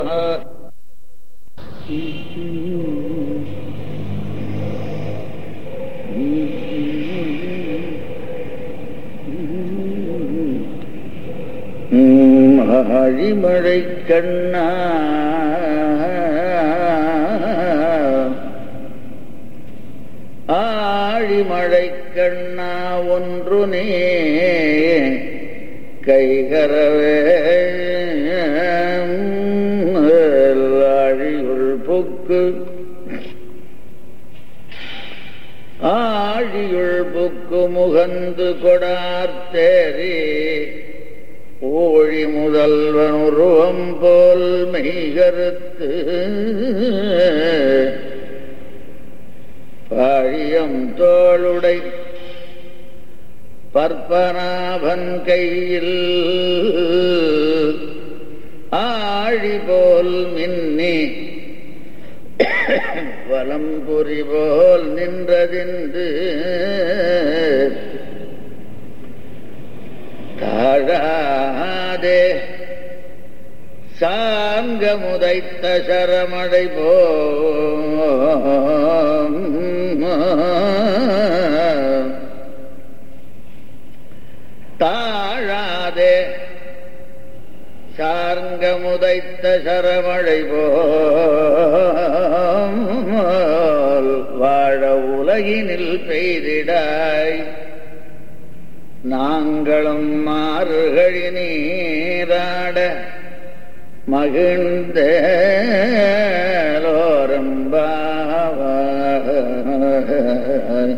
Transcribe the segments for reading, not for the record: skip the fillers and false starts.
ஆழிமழை கண்ணா ஆழிமழை கண்ணா ஒன்று நீ கைகரவே ஆழியுள் book ஆழியுள் book முகந்து கொடார்த்தேரி ஊழி முதல்வன் உருவம் போல் மெய்கருத்து பாழியம் தோளுடை பற்பனாபன் கையில் ஆழி போல் மின்னி வலம்புரி போல் நின்றதின்று தாழாதே சாங்க முதைத்த சரமடை தாழாதே சார்ங்க முதைத்த சரமழை போல் வாழ உலகினில் பெய்திடாய் நாங்களும் மாறுகழி நீராட மகிழ்ந்தோரம்பாவாய்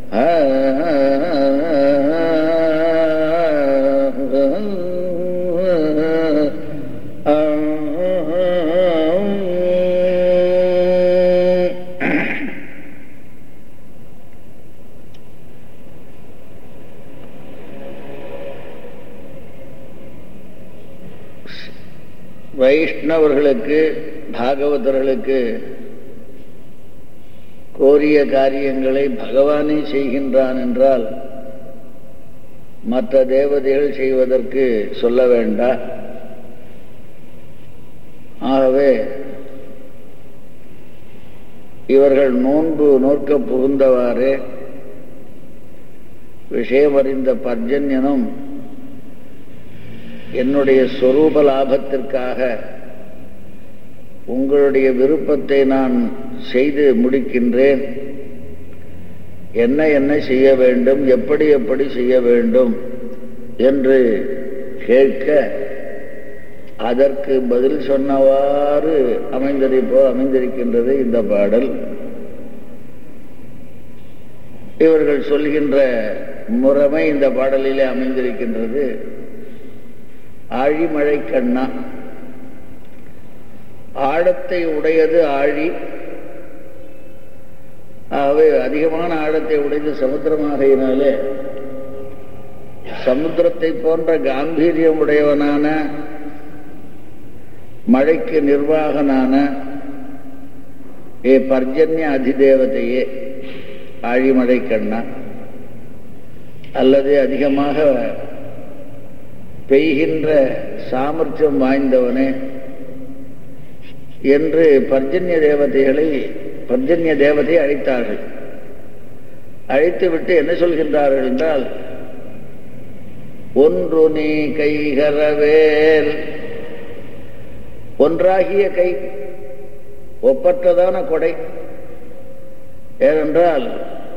வைஷ்ணவர்களுக்கு பாகவதர்களுக்கு கோரிய காரியங்களை பகவானே செய்கின்றான் என்றால் மற்ற தேவதைகள் செய்வதற்கு சொல்ல வேண்டாம். ஆகவே இவர்கள் நோன்பு நோக்க புகுந்தவாறு விஷயமறிந்த பர்ஜன்யனும் என்னுடைய சொரூப லாபத்திற்காக உங்களுடைய விருப்பத்தை நான் செய்து முடிக்கின்றேன், என்ன என்ன செய்ய வேண்டும், எப்படி எப்படி செய்ய வேண்டும் என்று கேட்க அதற்கு பதில் சொன்னவாறு அமைந்திருக்கின்றது இந்த பாடல். இவர்கள் சொல்கின்ற முறைமை இந்த பாடலிலே அமைந்திருக்கின்றது. ஆழிமழை கண்ணா, ஆழத்தை உடையது ஆழி. ஆகவே அதிகமான ஆழத்தை உடையது சமுத்திரமாகையினாலே சமுத்திரத்தை போன்ற காம்பீரியம் உடையவனான மழைக்கு நிர்வாகனான பர்ஜன்ய அதிதேவதையே ஆழிமழை கண்ணா, அல்லது அதிகமாக பெய்கின்ற சாமர்த்தியம் வாய்ந்தவனே என்று பர்ஜன்ய தேவதையை அழைத்தார்கள். அழைத்துவிட்டு என்ன சொல்கின்றார்கள் என்றால், ஒன்று நீ கைகரவேல், ஒன்றாகிய கை, ஒப்பற்றதான கொடை. ஏனென்றால்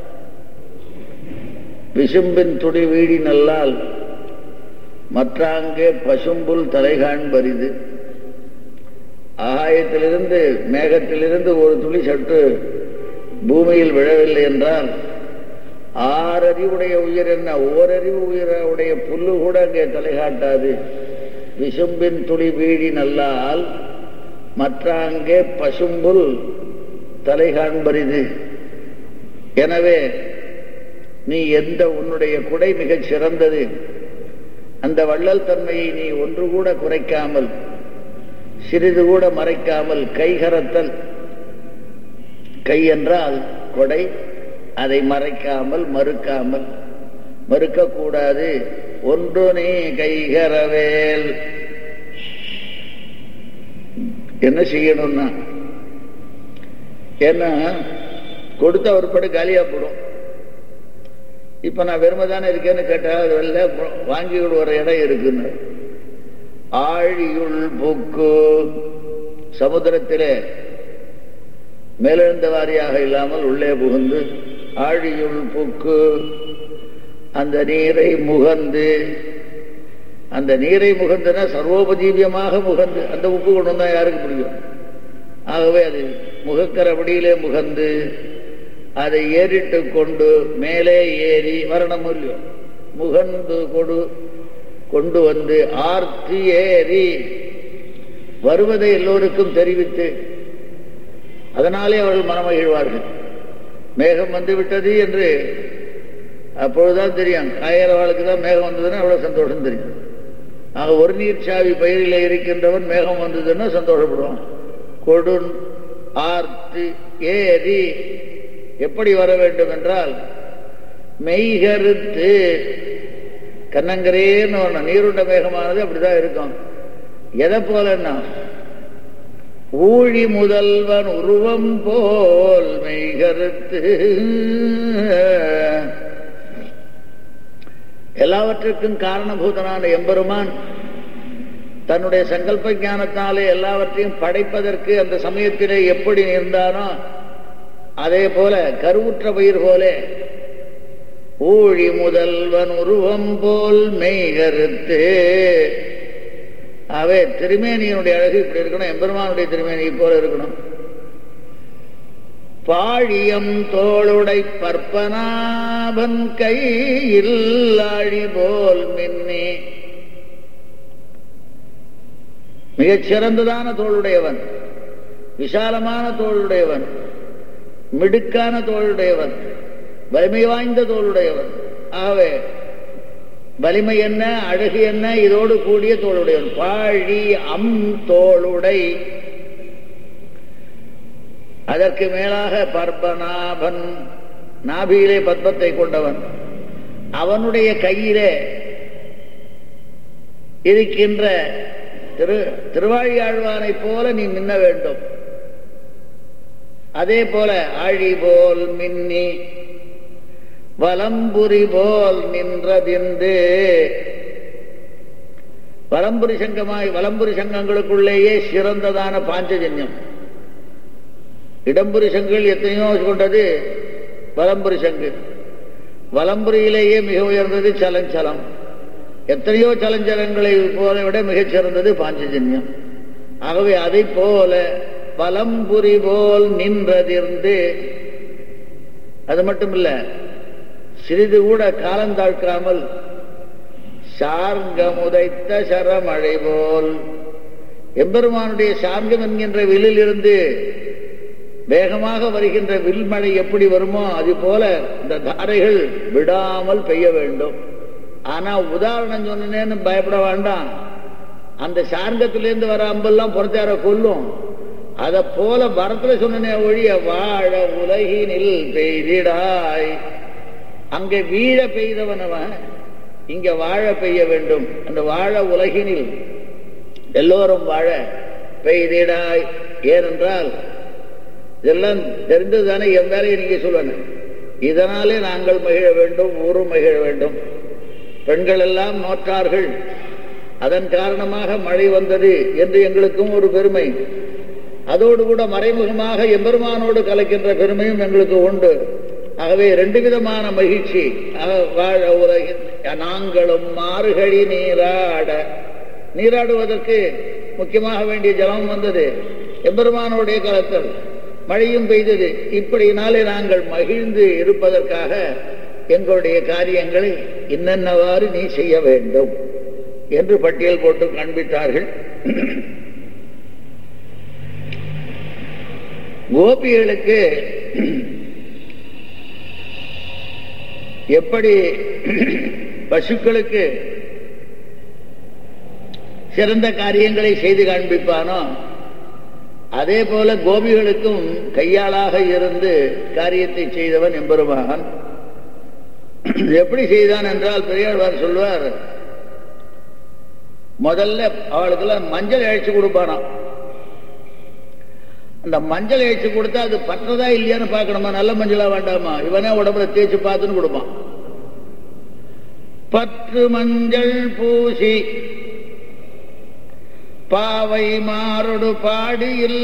விசும்பின் துடி வீடி நல்லால் மற்றாங்கே பசும்புல் தலைகாண்பரிது. ஆகாயத்திலிருந்து மேகத்திலிருந்து ஒரு துளி சற்று பூமியில் விழவில்லை என்றால் ஆறறிவுடைய உயிர் என்ன, ஓரறிவு உயிரோடைய புல்லு கூட அங்கே தலைகாட்டாது. விசும்பின் துளி வீடி நல்லால் மற்றாங்கே பசும்புல் தலைகாண்பரிது. எனவே நீ உன்னுடைய குடை மிகச் சிறந்தது. அந்த வள்ளல் தன்மையை நீ ஒன்று கூட குறைக்காமல், சிறிது கூட மறைக்காமல், கைகரத்தல், கை என்றால் கொடை, அதை மறைக்காமல் மறுக்கக்கூடாது. ஒன்று நீ கைகரவேல், என்ன செய்யணும்னா, ஏன்னா கொடுத்த ஒரு படம் காலியா போடும். இப்ப நான் வெறுமைதானே இருக்கேன்னு கேட்டா அது வெளில வாங்கி விடுற இடம் இருக்குன்னு. ஆழியுள் புக்கு, சமுத்திரத்திலே மேலெழுந்த வாரியாக இல்லாமல் உள்ளே புகுந்து ஆழியுள் புக்கு அந்த நீரை முகந்து, அந்த நீரை முகந்துனா சர்வோபஜீவியமாக முகந்து, அந்த உப்பு கொண்டு வந்தா யாருக்கு பிடிக்கும்? ஆகவே அது முகக்கரபடியிலே முகந்து அதை ஏறிட்டு கொண்டு மேலே ஏறி வரணும் இல்லையோ, முகந்து கொண்டு வந்து ஆர்த்தி ஏறி வருவதை எல்லோருக்கும் தெரிவித்து, அதனாலே அவர்கள் மனமகிழ்வார்கள். மேகம் வந்து விட்டது என்று அப்பொழுதுதான் தெரியும். காயறவாளுக்கு தான் மேகம் வந்ததுன்னா அவ்வளவு சந்தோஷம் தெரியும். ஆக ஒரு நீர் சாவி பயிரில் இருக்கின்றவன் மேகம் வந்ததுன்னா சந்தோஷப்படுவான். கொடு ஆர்த்தி ஏறி எப்படி வர வேண்டும் என்றால், மெய்கருத்து கண்ணங்கரேன்னு வரணும். நீருண்ட மேகமானது அப்படிதான் இருக்கும். எதை போலன்னா, ஊழி முதல்வன் உருவம் போல் மெய்கருத்து. எல்லாவற்றுக்கும் காரணபூதனான எம்பெருமான் தன்னுடைய சங்கல்ப ஞானத்தாலே எல்லாவற்றையும் படைப்பதற்கு அந்த சமயத்திலே எப்படி இருந்தானோ அதே போல கருவுற்ற பயிர் போல ஊழி முதல்வன் உருவம் போல் மெய்கருத்து. அவை திருமேனியினுடைய அழகு இப்படி இருக்கணும், எம்பெருமானுடைய திருமேனி போல இருக்கணும். பாழியம் தோளுடை பற்பனாபன் கையில் ஆழி போல் மின்னி. மிகச் சிறந்ததான தோளுடையவன், விசாலமான தோளுடையவன், மிடுக்கான தோளுடையவன், வலிமை வாய்ந்த தோளுடையவன். ஆகவே வலிமை என்ன, அழகு என்ன, இதோடு கூடிய தோளுடையவன். பாழி அம் தோளுடை, அதற்கு மேலாக பற்பநாபன், நாபியிலே பத்மத்தை கொண்டவன், அவனுடைய கையிலே இருக்கின்ற திருவாழியாழ்வானை போல நீ மின்ன வேண்டும். அதே போல ஆழி போல் மின்னி வலம்புரி போல் நின்றதிந்து. வலம்புரி சங்கமாய், வலம்புரி சங்கங்களுக்குள்ளேயே சிறந்ததான பாஞ்சஜன்யம். இடம்புரி சங்குகள் எத்தனையோ கொண்டது வலம்புரி சங்கு. வலம்புரியிலேயே மிக உயர்ந்தது சலஞ்சலம். எத்தனையோ சலஞ்சலங்களை போல விட மிகச் சிறந்தது பாஞ்சஜன்யம். ஆகவே அதை போல வலம்புரி போல் நின்றதிர்ந்து. அது மட்டுமில்ல, சிறிது கூட காலந்தாழ்க்காமல் சார்கமுதைத்த சரமழை போல், எம்பெருமானுடைய சார்கம் என்கின்ற வில்லில் இருந்து வேகமாக வருகின்ற வில்மழை எப்படி வருமோ அது போல இந்த தாரைகள் விடாமல் பெய்ய வேண்டும். ஆனா உதாரணம் சொன்னேன்னு பயப்பட வேண்டாம். அந்த சார்கத்திலிருந்து வர அம்பெல்லாம் புறத்தார கொல்லும். அத போல வரத்துல சொன்னே ஒழிய வாழ உலகினில் பெய்திடாய். அங்க வீழ பெய்தவனவன் இங்க வாழ பெய்ய வேண்டும். அந்த வாழ உலகினில் எல்லோரும் வாழ பெய்திடாய். ஏனென்றால் இதெல்லாம் தெரிந்ததுதானே, என் வேலையை நீங்க சொல்லணும். இதனாலே நாங்கள் மகிழ வேண்டும், ஊரும் மகிழ வேண்டும். பெண்கள் எல்லாம் நோற்றார்கள், அதன் காரணமாக மழை வந்தது என்று எங்களுக்கும் ஒரு பெருமை. அதோடு கூட மறைமுகமாக எம்பெருமானோடு கலக்கின்ற பெருமையும் எங்களுக்கு உண்டு. ஆகவே ரெண்டு விதமான மகிழ்ச்சி. வாழ உலகில் நாங்களும் மாறுகழி நீராட. நீராடுவதற்கு முக்கியமாக வேண்டிய ஜலம் வந்தது, எம்பெருமானோடைய காலத்தில் மழையும் பெய்தது. இப்படினாலே நாங்கள் மகிழ்ந்து இருப்பதற்காக எங்களுடைய காரியங்களை இன்னென்னவாறு நீ செய்ய வேண்டும் என்று பட்டியல் போட்டு காண்பித்தார்கள். கோபிகளுக்கு எப்படி பசுக்களுக்கு சிறந்த காரியங்களை செய்து காண்பிப்பானோ அதே போல கோபிகளுக்கும் கையாளாக இருந்து காரியத்தை செய்தவன் எம்பெருமான். எப்படி செய்தான் என்றால் பெரியாழ்வார் சொல்வார், முதல்ல அவளுக்கெல்லாம் மஞ்சள் அழைச்சு கொடுப்பானாம். அந்த மஞ்சள் ஏச்சு கொடுத்தா அது பற்றதா இல்லையான்னு பார்க்கணுமா, நல்ல மஞ்சளா வேண்டாமா, இவனே உடம்புல தேய்ச்சி பார்த்துன்னு கொடுப்பான். பற்று மஞ்சள் பூசி பாவை மாரொடு பாடியில்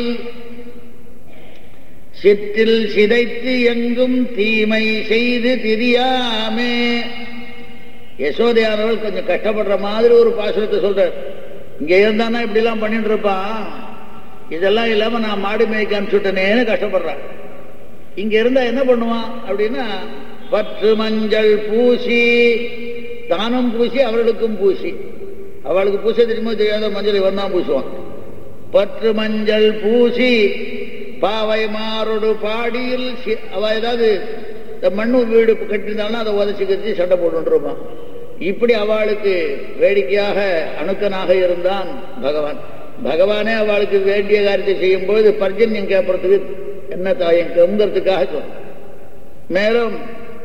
சிற்றில் சிதைத்து எங்கும் தீமை செய்து திரியாமே. யசோதையானவள் கொஞ்சம் கஷ்டப்படுற மாதிரி ஒரு பாசுரத்தை சொல்றார். இங்க இருந்தானா இப்படி எல்லாம் பண்ணிட்டு இருப்பான், இதெல்லாம் இல்லாம நான் மாடு மேய்க்க அனுப்பிச்சுட்டேனேன்னு கஷ்டப்படுறான். இங்க இருந்தா என்ன பண்ணுவான் அப்படின்னா, பற்று மஞ்சள் பூசி, தானும் பூசி அவர்களுக்கும் பூசி. அவளுக்கு பூச தெரியுமோ தெரியாத மஞ்சள் இவன் தான் பூசுவான். பற்று மஞ்சள் பூசி பாவை மாரோடு பாடியில் அவ ஏதாவது இந்த மண்ணு வீடு கட்டியிருந்தாலும் அதை உதச்சி கட்டி சண்டை போட்டுருப்பான். இப்படி அவளுக்கு வேடிக்கையாக அணுக்கனாக இருந்தான் பகவான். பகவானே அவளுக்கு வேண்டிய காரியத்தை செய்யும் பொழுது பர்ஜன்யம் கேட்பறதுக்கு என்ன தாயங்கிறதுக்காக சொல். மேலும்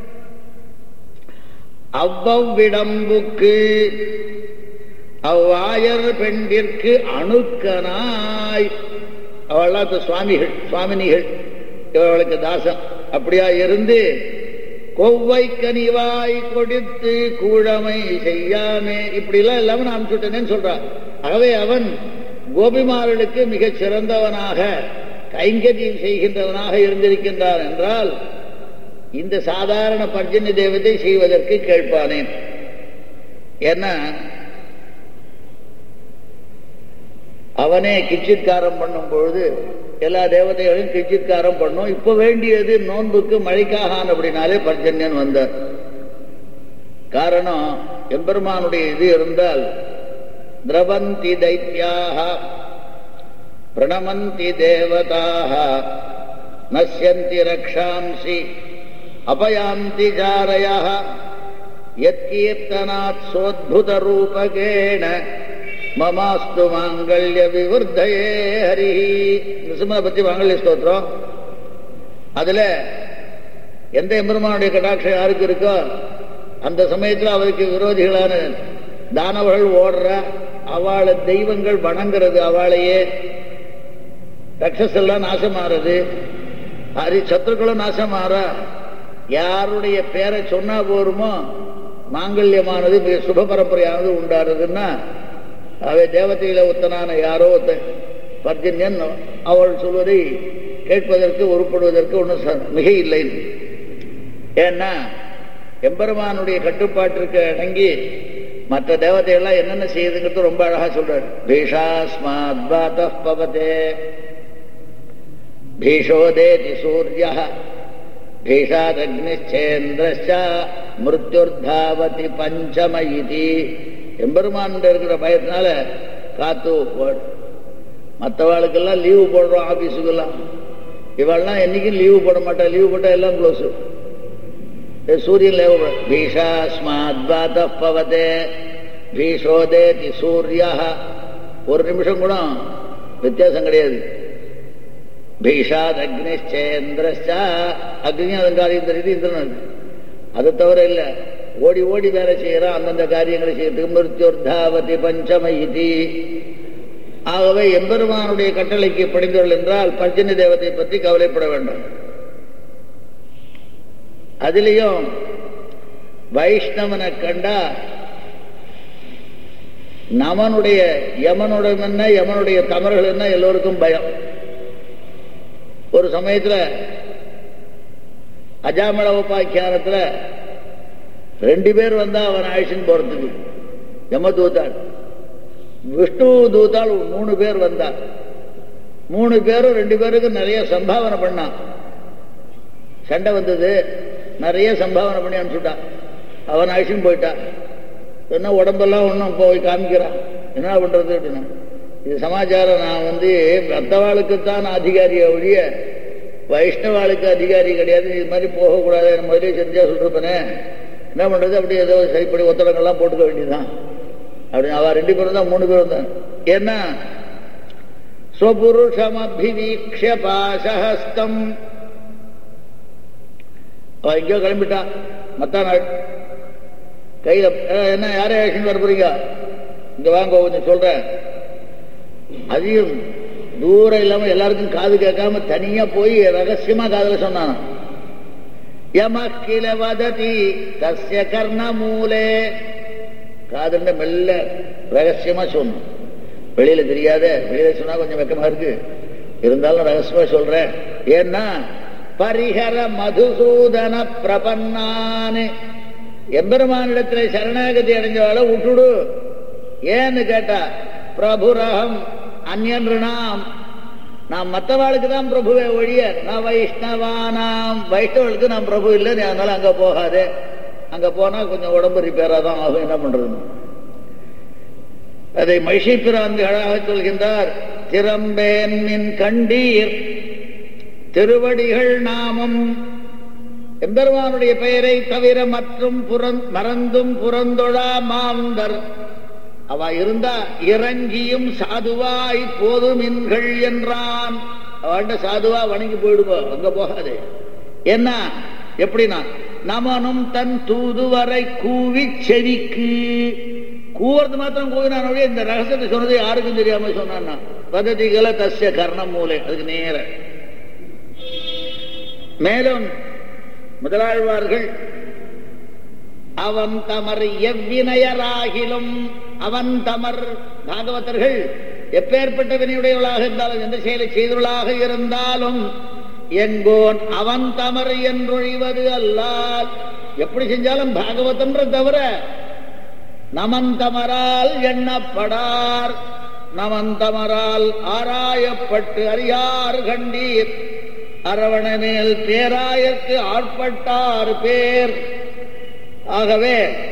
அவ்வவிடம்புக்கு அவ்வாயர் பெண்டிற்கு அணுக்கனாய், அவள் சுவாமிகள் சுவாமினிகள், இவர்களுக்கு தாசன். அப்படியா இருந்து கொவ்வை கனிவாய் கொடுத்து கூழமை செய்யாமே, இப்படி எல்லாம் இல்லாம நான் அனுப்பிச்சுட்டேன்னு சொல்றான். ஆகவே அவன் கோபிமார்களுக்கு மிகச் சிறந்தவனாக கைங்கரியம் செய்கின்றவனாக இருந்திருக்கின்றான் என்றால் இந்த சாதாரண பர்ஜன்ய தேவத்தை செய்வதற்கு கேட்பானேன். ஏன்னா அவனே கிச்சித்காரம் பண்ணும் பொழுது எல்லா தேவதைகளையும் கிச்சித்காரம் பண்ணும். இப்ப வேண்டியது நோன்புக்கு மழைக்காக அப்படின்னாலே பர்ஜன்யன் வந்தார். காரணம் எம்பெருமானுடைய இது இருந்தால் திரவந்தி தைத்யாக பிரணமந்தி தேவதாக நஷ்யந்தி ரக்ஷாம்சி அபயாந்தி ஜாரயः யத்கீர்த்தனாத் சோத்புத ரூபகேண மமாஸ்து மாங்கல்ய விவர்தயே ஹரி. நிருசிம்மனை பத்தி மாங்கல்ய ஸ்தோத்திரம். அதுல எந்த எம்பெருமானுடைய கடாட்சம் யாருக்கு இருக்கோ அந்த சமயத்தில் அவருக்கு விரோதிகளான தானவர்கள் ஓடுற, அவளை தெய்வங்கள் வணங்குறது, அவளையே ரக்ஷஸெல்லாம் நாசமாறது, ஹரி சத்ருக்களும் நாசமாற, யாருடைய பேரை சொன்னா போருமோ மாங்கல்யமானது மிக சுப பரம்பரையானது உண்டாடுறதுன்னா அவை தேவதையில ஒத்தனான யாரோ பர்ஜன்யன் அவள் சொல்வதை கேட்பதற்கு உருப்படுவதற்கு ஒன்றும் மிக இல்லை. ஏன்னா எம்பெருமானுடைய கட்டுப்பாட்டிற்கு அடங்கி மற்ற தேவதைகள்லாம் என்னென்ன செய்யுதுங்கிறது ரொம்ப அழகா சொல்றார். பீஷாஸ்மாத் பாதः பவதே பீஷோதேதி சூர்யः பீஷாதக்னிச்சேந்திரஸ்ச மிருத்யுர்தாவதி பஞ்சமயிதி. எம்பெருமான் இருக்கிற பயத்தினால காத்து மற்றவாளுக்கெல்லாம் லீவு போடுறோம் ஆபீஸுக்கெல்லாம். இவெல்லாம் என்னைக்கும் லீவு போட மாட்டா, லீவு போட்டா எல்லாம் க்ளோஸ். சூரியன் லேவ பீஷாஸ்மாத் பாதः பவதே பீஷோதேதி சூர்யः. ஒரு நிமிஷம் கூட வித்தியாசம் கிடையாது. பீஷாத் அக்னிச்சேந்திரஸ்ச, அக்னி அதன் காரியம் தெரியுது, இந்திரன் அதை தவிர இல்லை. ஓடி ஓடி வேலை செய்யறான் அந்தந்த காரியங்களை செய்யறதுக்கு. மிருத்யுர்தாவதி பஞ்சமயிதி. ஆகவே எம்பெருமானுடைய கட்டளைக்கு படிந்தவர்கள் என்றால் பர்ஜன்ய தேவத்தை பற்றி கவலைப்பட வேண்டாம். அதிலையும் வைஷ்ணவனை கண்டா நமனுடைய யமனுடைய என்ன யமனுடைய தமர்கள் என்ன எல்லோருக்கும் பயம். ஒரு சமயத்துல அஜாமள உபாக்கியானத்துல 2 பேர் வந்தா அவன் ஆயுஷன் போறதுக்கு யம தூத்தாள், விஷ்ணு தூத்தாள் 3 பேர் வந்தா. 3 பேரும் 2 பேருக்கு நிறைய சம்பாவனை பண்ணான். சண்டை வந்தது, நிறைய சம்பாவனை பண்ணி அனுப்பிச்சுட்டான். அவன் ஆயுஷன் போயிட்டான். என்ன உடம்பெல்லாம் ஒன்றும் போய் காமிக்கிறான். என்ன பண்றது அப்படின்னா, இது சமாச்சாரம். நான் மற்றவாளுக்குத்தான் அதிகாரியை ஒழிய வைஷ்ணவாளுக்கு அதிகாரி கிடையாது. இது மாதிரி போகக்கூடாது, முதலே செஞ்சா சொல்றப்பனே என்ன பண்றது. அப்படி ஏதோ சரிப்படி ஒத்தடங்கள்லாம் போட்டுக்க வேண்டியதுதான் அப்படின்னு. அவ 2 பேரும் தான் 3 பேரும் தான். ஏன்னா ஸ்வபுருஷமபிவீக்ஷ பாசஹஸ்தம், அவ எங்கேயோ கிளம்பிட்டான். மத்த நாள் கையில என்ன யாரே ஆக்ஷன் வர போறீங்க, இங்க வாங்க கொஞ்சம் சொல்றேன். அதையும் தூரம் இல்லாம எல்லாருக்கும் காது கேட்காம தனியா போய் ரகசியமா காதல சொன்னான். யமக்கில வததி தஸ்ய கர்ண மூலே, காதுண்ட மெல்ல ரகசியமா சொன்னோம். வெளியில தெரியாத, வெளியில சொன்னா கொஞ்சம் வெக்கமா இருக்கு, இருந்தாலும் ரகசியமா சொல்றேன். ஏன்னா பரிஹர மதுசூதன பிரபன்னானு, எம்பெருமானிடத்துல சரணாகதி அடைஞ்சவாள விட்டுடு. ஏன்னு கேட்டா பிரபுரகம் அந்நியன்றாம், நான் மற்றவாளுக்கு தான் பிரபுவே ஒழிய நான் வைஷ்ணவானாம், வைஷ்ணவர்களுக்கு நான் பிரபு இல்லை, அதனால அங்க போகாதே, அங்க போனா கொஞ்சம் உடம்பு ரிப்பேரா தான் ஆகும், என்ன பண்றது. அதை மகிஷி பிராந்தி அழகாக சொல்கின்றார். திறம்பேன் மின் கண்டீர் திருவடிகள் நாமம், எம்பெருமானுடைய பெயரை தவிர மற்றும் மறந்தும் புறந்தொழா மாந்தர் அவ இருந்தா இறங்கியும் சாதுவாய் போதுமின்கள் என்றான். அவன்கிட்ட சாதுவா வணங்கி போயிடுவோம், அங்க போகாது. என்ன எப்படின்னா நமனும் தன் தூதுவரை கூவி செவிக்கு, கூவுறது மாத்திரம் கூவினான், இந்த ரகசியத்தை சொன்னது யாருக்கும் தெரியாம சொன்னான். பததிகளை தஸ்ய கர்ணம் மூலை, அதுக்கு நேர. மேலும் முதலாழ்வார்கள் அவன் தமர் எவ்வினையராகிலும், அவன் தமர் பாகவதர்கள் எப்பேற்பட்ட வினையுடையவளாக இருந்தாலும், எந்த செயலை செய்தவளாக இருந்தாலும், எங்கோன் அவன் தமர் என்றொழிவது அல்லால், எப்படி செஞ்சாலும் பாகவதன்ற தவிர நமன் தமரால் எண்ணப்படார். நமன் தமரால் ஆராயப்பட்டு அறியார் கண்டீர், அரவண மேல் பேராயற்கு ஆட்பட்டார் பேர். ஆகவே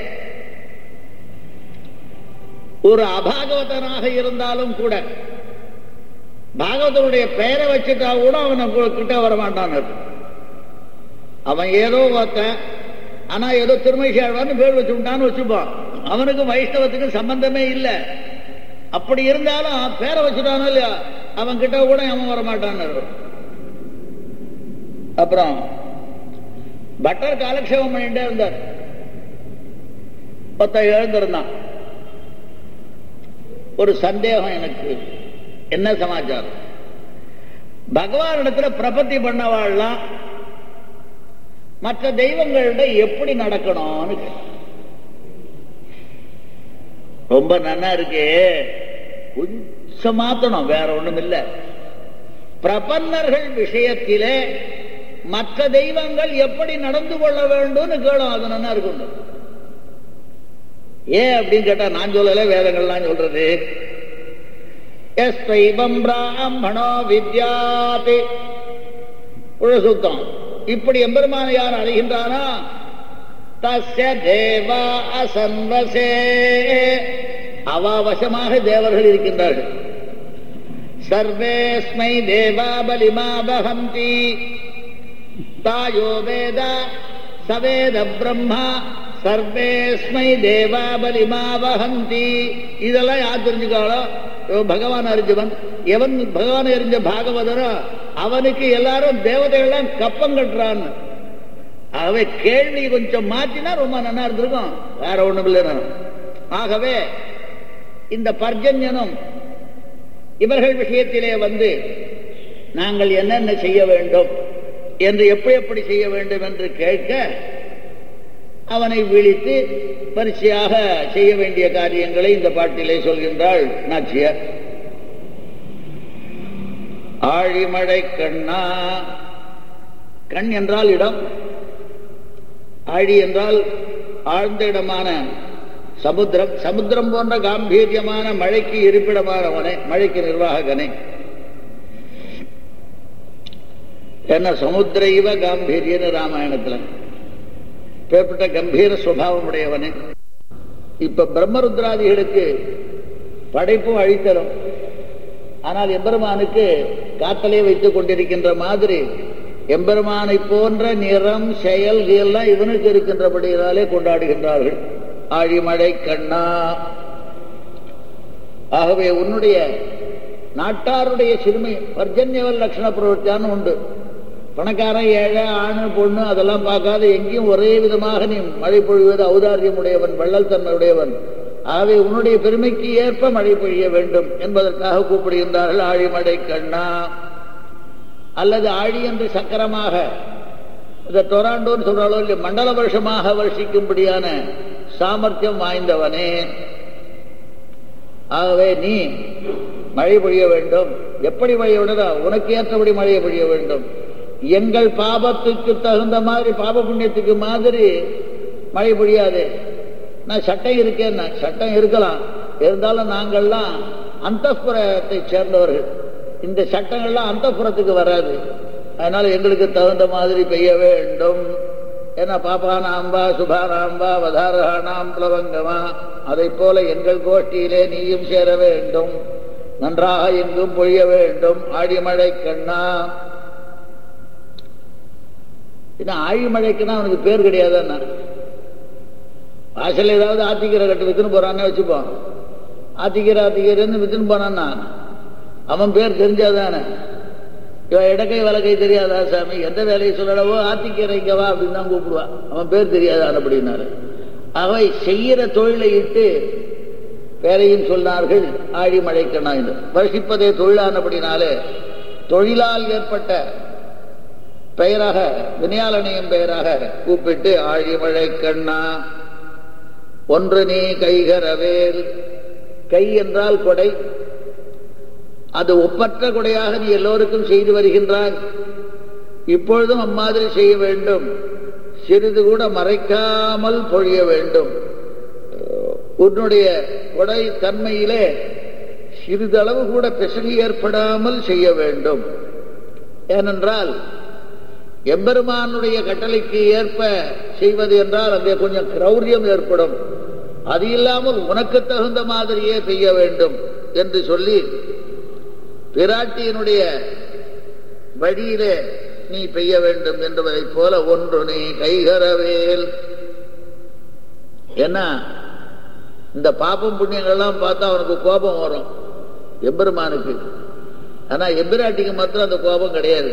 ஒரு அபாகவதனாக இருந்தாலும் கூட பாகவதனுடைய பெயரை வச்சுட்டா கூட அவனை கிட்ட வரமாட்டான். அவன் ஏதோ ஒருத்தன், ஆனா ஏதோ திருமணிஷாழ்வான்னு பேர் வச்சுட்டான்னு வச்சுப்பான், அவனுக்கு வைஷ்ணவத்துக்கு சம்பந்தமே இல்லை. அப்படி இருந்தாலும் பேரை வச்சுட்டானோ இல்லையா, அவன் கிட்ட கூட அவன் வரமாட்டான். அப்புறம் பட்டர் காலக்ஷேபம் பண்ணிட்டே இருந்தார். எழுந்திருந்தான். ஒரு சந்தேகம் எனக்கு, என்ன சமாச்சாரம், பகவான் இடத்துல பிரபத்தி பண்ணவாள்லாம் மற்ற தெய்வங்கள்ட எப்படி நடக்கணும்னு ரொம்ப நன்னா இருக்கே, கொஞ்சம் மாத்தணும், வேற ஒண்ணும் இல்லை. பிரபன்னர்கள் விஷயத்திலே மற்ற தெய்வங்கள் எப்படி நடந்து கொள்ள வேண்டும்னு கேளும், அது நன்னா இருக்கும். ஏன் அப்படின்னு கேட்டா நான் சொல்லல, வேதங்கள்லாம் சொல்றது. பிராமணோ வித்யாதி சுத்தம், இப்படி எம்பெருமான யார் அறிகின்றானா, தஸ்ய தேவா அசன்வசே, அவாவசமாக தேவர்கள் இருக்கின்றார்கள். சர்வேஸ்மை தேவா பலிமா பஹந்தி, தாயோ வேத சவேத பிரம்மா சர்வேஸ்மை தேவா பலிமா வஹந்தி. இதெல்லாம் யார் தெரிஞ்சுக்காளோ, பகவான் அறிஞ்சவன். எவன் பகவான் அறிஞ்ச பாகவதனோ அவனுக்கு எல்லாரும் தேவதைகள்லாம் கப்பம் கட்டுறான்னு. ஆகவே கேள்வி கொஞ்சம் மாற்றினா ரொம்ப நல்லா இருந்திருக்கும், வேற ஒண்ணும் இல்லை. ஆகவே இந்த பர்ஜன்யனும் இவர்கள் விஷயத்திலே வந்து நாங்கள் என்னென்ன செய்ய வேண்டும் என்று எப்படி செய்ய வேண்டும் என்று கேட்க அவனை விழித்து பரிசையாக செய்ய வேண்டிய காரியங்களை இந்த பாட்டிலே சொல்கின்றாள் நாச்சியார். ஆழிமழை கண்ணா, கண் என்றால் இடம், ஆழி என்றால் ஆழ்ந்த இடமான சமுத்திரம், சமுத்திரம் போன்ற காம்பீரியமான மழைக்கு இருப்பிடமானவனே, மழைக்கு நிர்வாகனே. என்ன சமுத்திர இவ காம்பீரியன்னு ராமாயணத்துல பேர்பட்ட கம்பீர சுபாவம் உடையவனே. இப்ப பிரம்மருத்ராதிகளுக்கு படைப்பும் அழித்தலும், ஆனால் எம்பெருமானுக்கு காத்தலே வைத்துக் கொண்டிருக்கின்ற மாதிரி எம்பெருமானை போன்ற நிறம் செயல் எல்லாம் இவனுக்கு இருக்கின்றபடியாலே கொண்டாடுகின்றார்கள். ஆழிமழை கண்ணா, ஆகவே உன்னுடைய நாட்டாருடைய சிறுமை பர்ஜன்யவல் லட்சண பிரவர்த்தியான்னு உண்டு. பணக்காரன் ஏழை ஆணு பொண்ணு அதெல்லாம் பார்க்காத எங்கேயும் ஒரே விதமாக நீ மழை பொழிவது ஔதாரியம் உடையவன், வள்ளல் தன்மையுடையவன். ஆகவே உன்னுடைய பெருமைக்கு ஏற்ப மழை பொழிய வேண்டும் என்பதற்காக கூப்பிடுகின்றார்கள் ஆழிமழை கண்ணா. அல்லது ஆழி என்று சக்கரமாக இந்த டொராண்டோன்னு சொல்றாலோ இல்லை, மண்டல வருஷமாக வருஷிக்கும்படியான சாமர்த்தியம் வாய்ந்தவனே, ஆகவே நீ மழை பொழிய வேண்டும். எப்படி மழை விடதா? உனக்கு ஏற்றபடி மழையை பொழிய வேண்டும். எங்கள் பாபத்துக்கு தகுந்த மாதிரி, பாப புண்ணியத்துக்கு மாதிரி மழை பொழியாது. நான் சட்டம் இருக்கேன், சட்டம் இருக்கலாம், இருந்தாலும் நாங்கள்லாம் அந்தப்புறத்தை சேர்ந்தவர்கள். இந்த சட்டங்கள்லாம் அந்தப்புறத்துக்கு வராது. அதனால எங்களுக்கு தகுந்த மாதிரி பெய்ய வேண்டும். ஏன்னா பாபானாம்பா சுபானாம்பா வதாரகானாம் பிளவங்கமா, அதை போல எங்கள் கோஷ்டியிலே நீயும் சேர வேண்டும், நன்றாக எங்கும் பொழிய வேண்டும். ஆழிமழை கண்ணா. ஆழிமழைக்குன்னா அவனுக்கு பேர் கிடையாதுன்னா, வாசல் ஏதாவது ஆத்திக்கீரை கட்டு வித்துன்னு போறான்னு வச்சுப்போம். ஆத்திக்கீரைன்னு வித்துன்னு போனான்னா அவன் பேர் தெரிஞ்சாதானே. இவன் இடக்கை வலக்கை தெரியாதா சாமி, எந்த வேலையை சொல்லடவோ ஆத்திக்கீரை இங்க வா அப்படின்னு தான் கூப்பிடுவான். அவன் பேர் தெரியாதான் அப்படின்னாரு. அவை செய்கிற தொழிலை இட்டு பேரையும் சொன்னார்கள் ஆழிமழை கண்ணா என்று. வருஷிப்பதே தொழிலானபடினாலே தொழிலால் ஏற்பட்ட பெயராக, வினையாளனையும் பெயராக கூப்பிட்டு ஆழிமழை கண்ணா. ஒன்று நீ கைகரவேல். கை என்றால் கொடை. அது ஒப்பற்ற கொடையாக நீ எல்லோருக்கும் செய்து வருகின்றாய். இப்பொழுதும் அம்மாதிரி செய்ய வேண்டும். சிறிது கூட மறைக்காமல் பொழிய வேண்டும். உன்னுடைய கொடை தன்மையிலே சிறிதளவு கூட பிசகு ஏற்படாமல் செய்ய வேண்டும். ஏனென்றால் எம்பெருமானுடைய கட்டளைக்கு ஏற்ப செய்வது என்றால் அங்கே கொஞ்சம் கிரௌரியம் ஏற்படும். அது இல்லாமல் உனக்கு தகுந்த மாதிரியே செய்ய வேண்டும் என்று சொல்லி பிராட்டியினுடைய வழியிலே நீ பெய்ய வேண்டும் என்பதைப் போல ஒன்று நீ கைகரவேல். ஏன்னா இந்த பாப்பம் புண்ணியங்கள்லாம் பார்த்தா அவனுக்கு கோபம் வரும் எம்பெருமானுக்கு. ஆனா எம்பிராட்டிக்கு மாத்திரம் அந்த கோபம் கிடையாது.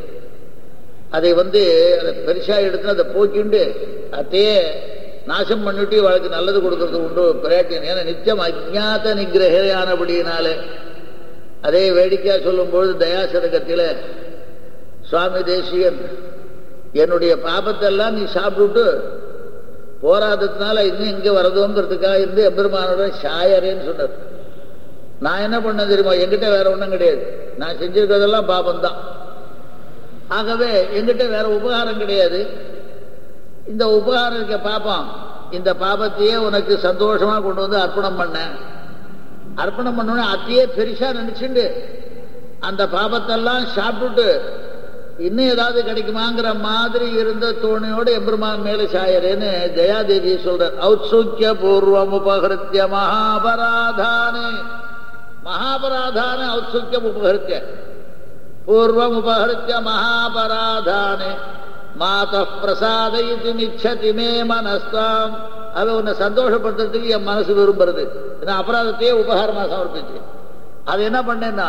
அதை அதை பெருசா எடுத்து அதை போக்கிண்டு அத்தையே நாசம் பண்ணிட்டு அவளுக்கு நல்லது கொடுக்கறது உண்டு பிராட்டியன். ஏன்னா நிச்சயம் அஜ்ஞாத நிகிரகையானபடியினாலே. அதே வேடிக்கையா சொல்லும் பொழுது தயாசதகத்தில் சுவாமி தேசிகன் என்னுடைய பாபத்தெல்லாம் நீ சாப்பிட்டுட்டு போராததுனால இன்னும் இங்க வரதோங்கிறதுக்காக இருந்து எம்பெருமானோட சாயரேன்னு சொன்னார். நான் என்ன பண்ண தெரியுமா, என்கிட்ட வேற ஒன்றும் கிடையாது, நான் செஞ்சிருக்கிறதெல்லாம் பாபம்தான். ஆகவே என்கிட்ட வேற உபகாரம் கிடையாது. இந்த உபகாரம் இருக்க பாபம், இந்த பாபத்தையே உனக்கு சந்தோஷமா கொண்டு வந்து அர்ப்பணம் பண்ண. அர்ப்பணம் பண்ணோன்னு அத்தையே பெருசா நினைச்சுண்டு அந்த பாபத்தெல்லாம் சாப்பிட்டுட்டு இன்னும் ஏதாவது கிடைக்குமாங்கிற மாதிரி இருந்த தோணியோடு எம்பெருமான் மேல சாயரேன்னு ஜெயாதேவி சொல்றார். ஔத்சுக்கிய பூர்வம் உபகிருத்திய மகாபராதானே. மகாபராதான ஔத்சுக்கியம் உபகிருத்திய பூர்வம் உபகிருத்திய மகாபராதானே மாத பிரசாதயித்து நிச்சதி மே மனஸ்தாம். அதை உன்னை சந்தோஷப்படுத்துறதுக்கு என் மனசு விரும்புறது. அபராதத்தையே உபகாரமா சமர்ப்பிச்சு அது என்ன பண்ணேன்னா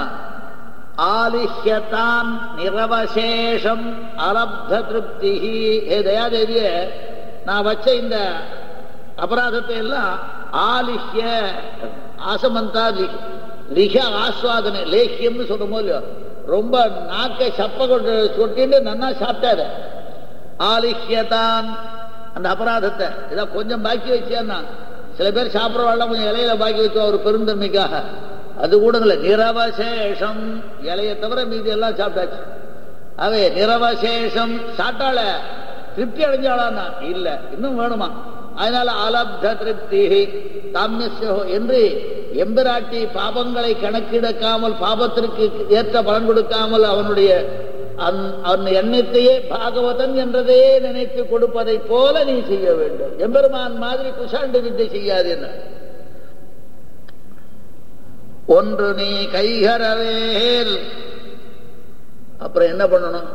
ஆலிஹ்யதான் நிரவசேஷம் அலப்த திருப்தி. ஹே தயாதேவிய, நான் வச்ச இந்த அபராதத்தை எல்லாம் ஆலிஹ்ய ஆசமந்தா லிஹ ஆஸ்வாதனை லேஹ்யம்னு சொல்றோமோ இல்லையோ, ரொம்ப நாக்கை சப்ப கொண்டு சொட்டின்னு நன்னா சாப்பிட்டாரு. ஆலிஹ்யதான் அந்த அபராதத்தை இதை கொஞ்சம் பாக்கி வச்சேன்னா, சில பேர் சாப்பிட்றவாள் கொஞ்சம் இலையில பாக்கி வச்சோம் ஒரு பெருந்தன்மைக்காக. அது கூட இல்லை, நிரவசேஷம். இலையை தவிர மீதி எல்லாம் சாப்பிட்டாச்சு. அவே நிரவசேஷம் சாப்பிட்டால திருப்தி அடைஞ்சாளான்னா இல்ல, இன்னும் வேணுமா. அதனால அலப்த திருப்தி காமியோ என்று எம்பிராட்டி பாபங்களை கணக்கெடுக்காமல், பாபத்திற்கு ஏற்ற பலன் கொடுக்காமல் அவனுடைய அந்த எண்ணத்தையே பாகவதன் என்றதே நினைத்து கொடுப்பதை போல நீ செய்ய வேண்டும். எம்பெருமான் மாதிரி குசாண்டு வித்தை செய்யாது. என்ன ஒன்று நீ கைகரவேல். அப்புறம் என்ன பண்ணணும்?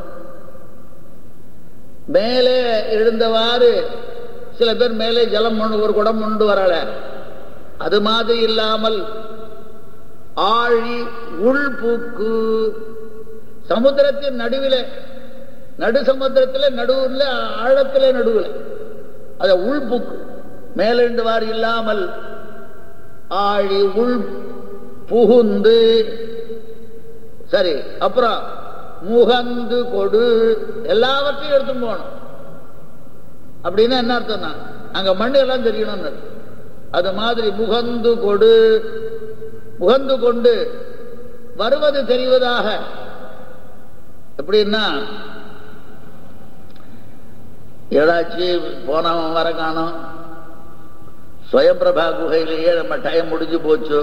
மேலே எழுந்தவாறு சில பேர் மேலே ஜலம் ஒரு குடம் கொண்டு வரல, அது மாதிரி இல்லாமல் ஆழி உள்பூக்கு. சமுத்திரத்தின் நடுவில், நடு சமுத்திரத்தில் நடுவில், ஆழத்தில் நடுவில், அத உள்பூக்கு. மேலிருந்தவாறு இல்லாமல் ஆழி உள் புகுந்து, சரி, அப்புறம் முகந்து கொடு, எல்லாவற்றையும் எடுத்து போகணும். அப்படின்னா என்ன அர்த்தம்னா அங்க மண்ணு எல்லாம் தெரியணும்னு. அது மாதிரி முகந்து கொடு, முகந்து கொண்டு வருவது தெரிவதாக. எப்படின்னா ஏதாச்சு போனவன் வர காணோம், ஸ்வயம்பிரபா குகையிலேயே நம்ம டைம் முடிஞ்சு போச்சு,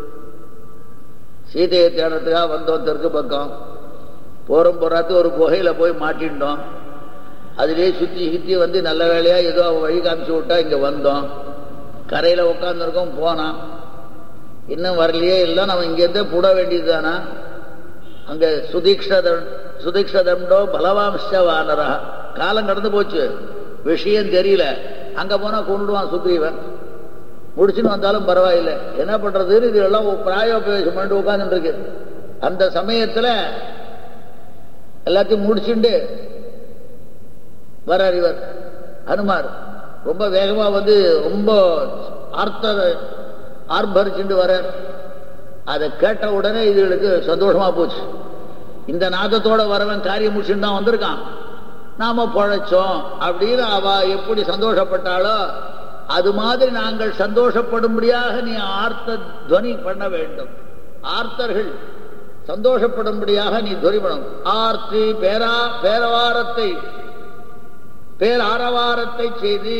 சீதையை தேடுறதுக்காக வந்தோம், தெற்கு பக்கம் போறோம், போறாத்து ஒரு குகையில போய் மாட்டிட்டோம், அதிலே சுத்தி சுத்தி வந்து நல்ல வேலையா ஏதோ வழி காமிச்சு விட்டா இங்க வந்தோம், கரையில உட்காந்துருக்கோம், போனான், இன்னும் வரலையே, இல்லை நம்ம இங்கிருந்தே புட வேண்டியது தானா. அங்க சுதீக்ஷதண்டோ பலவாம்ச வானரா, காலம் கடந்து போச்சு, விஷயம் தெரியல, அங்க போனா கொண்டுடுவான் சுக்ரீவன், முடிச்சுன்னு வந்தாலும் பரவாயில்லை, என்ன பண்றது, இது எல்லாம் பிராயோபவேசம் பண்ணிட்டு உட்கார்ந்துட்டு இருக்கு. அந்த சமயத்துல எல்லாத்தையும் முடிச்சுட்டு வர்றார் இவர் ஹனுமார், ரொம்ப வேகமா வந்து ரொம்ப ஆர்ப்பரிச்சுட்டு வர்றார். அதை கேட்ட உடனே இதுகளுக்கு சந்தோஷமா போச்சு, இந்த நாதத்தோட வரவன் காரியம் முடிச்சுட்டு தான் வந்திருக்கான், நாம பொழைச்சோம் அப்படின்னு அவ எப்படி சந்தோஷப்பட்டாலோ அது மாதிரி நாங்கள் சந்தோஷப்படும்படியாக நீ ஆர்த்த துவனி பண்ண வேண்டும். ஆர்த்தர்கள் சந்தோஷப்படும்படியாக நீ துவனி பண்ணணும். ஆர்த்தி பேரவாரத்தை பேராரவாரத்தை செய்து